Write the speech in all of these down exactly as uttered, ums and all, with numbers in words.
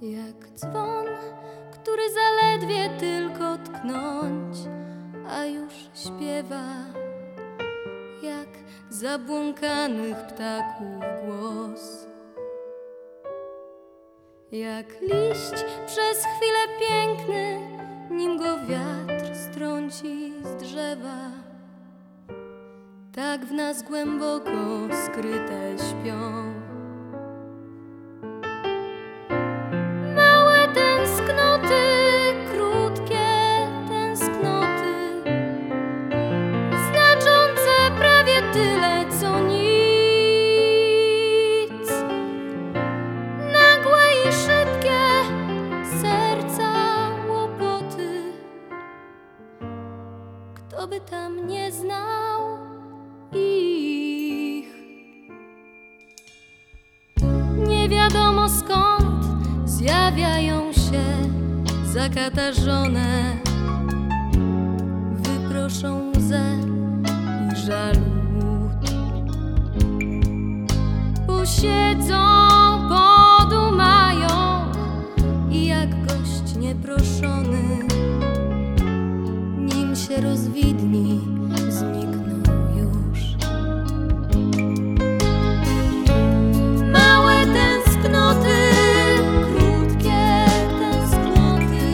Jak dzwon, który zaledwie tylko tknąć, a już śpiewa, jak zabłąkanych ptaków głos. Jak liść przez chwilę piękny, nim go wiatr strąci z drzewa, tak w nas głęboko skryte śpią. Małe tęsknoty, krótkie tęsknoty, znaczące prawie tyle co nic. Nagłe i szybkie serca łopoty, kto by tam nie znał ich. Nie wiadomo skąd zjawiają się zakatarzone, wyproszą łzę i żal łód. Posiedzą, podumają i jak gość nieproszony, nim się rozwidni, znikną już. Małe tęsknoty, krótkie tęsknoty,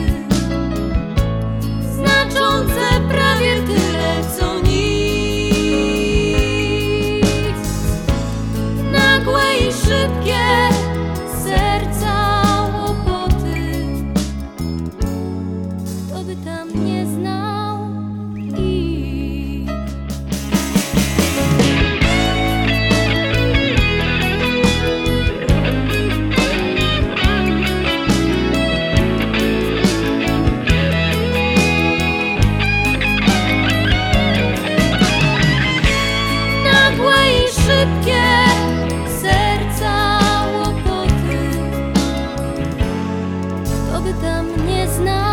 znaczące prawie tyle co nic. Nagłe i szybkie serca łopoty, kto by tam nie znał ich. Nagłe i szybkie serca łopoty, kto by tam nie znał.